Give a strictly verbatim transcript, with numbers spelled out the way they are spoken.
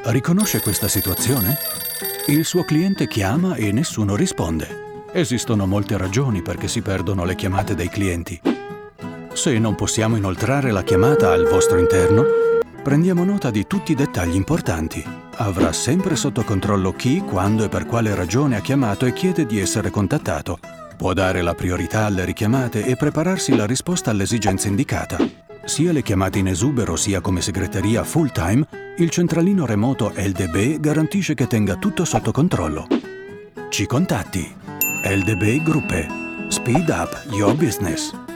Riconosce questa situazione? Il suo cliente chiama e nessuno risponde. Esistono molte ragioni perché si perdono le chiamate dei clienti. Se non possiamo inoltrare la chiamata al vostro interno, prendiamo nota di tutti i dettagli importanti. Avrà sempre sotto controllo chi, quando e per quale ragione ha chiamato e chiede di essere contattato. Può dare la priorità alle richiamate e prepararsi la risposta all'esigenza indicata. Sia le chiamate in esubero sia come segreteria full time, il centralino remoto L D B garantisce che tenga tutto sotto controllo. Ci contatti. L D B Gruppe. Speed up your business.